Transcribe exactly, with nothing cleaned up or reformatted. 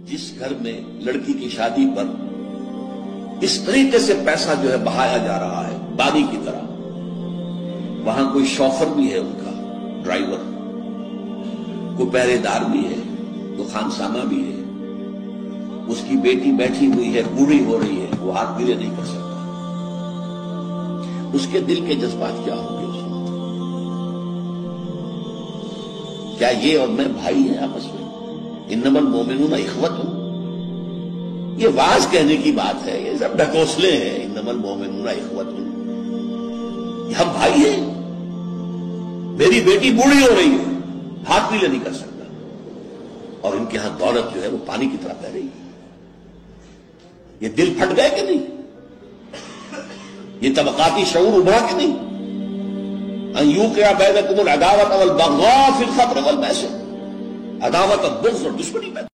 جس گھر میں لڑکی کی شادی پر اس طریقے سے پیسہ جو ہے بہایا جا رہا ہے پانی کی طرح، وہاں کوئی شوفر بھی ہے، ان کا ڈرائیور، کوئی پہرے دار بھی ہے، کوئی خانسامہ بھی ہے، اس کی بیٹی بیٹھی ہوئی ہے، بوڑھی ہو رہی ہے، وہ ہاتھ گیلے نہیں کر سکتا، اس کے دل کے جذبات کیا ہوں گے؟ اس وقت کیا یہ اور میں بھائی ہیں آپس میں؟ انما المومنون اخوۃ، یہ واز کہنے کی بات ہے، یہ سب ڈھکوسلے ہیں۔ انما المومنون اخوۃ، ہم بھائی ہیں۔ میری بیٹی بوڑھی ہو رہی ہے، ہاتھ بھی نہیں کر سکتا، اور ان کے ہاں دولت جو ہے وہ پانی کی طرح بہ رہی ہے۔ یہ دل پھٹ گئے کہ نہیں؟ یہ طبقاتی شعور ابھرا کہ نہیں؟ ان یوقع بینکم العداوۃ والبغضاء فی الخمر والمیسر، عداوت اور بغض اور دشمنی پیدا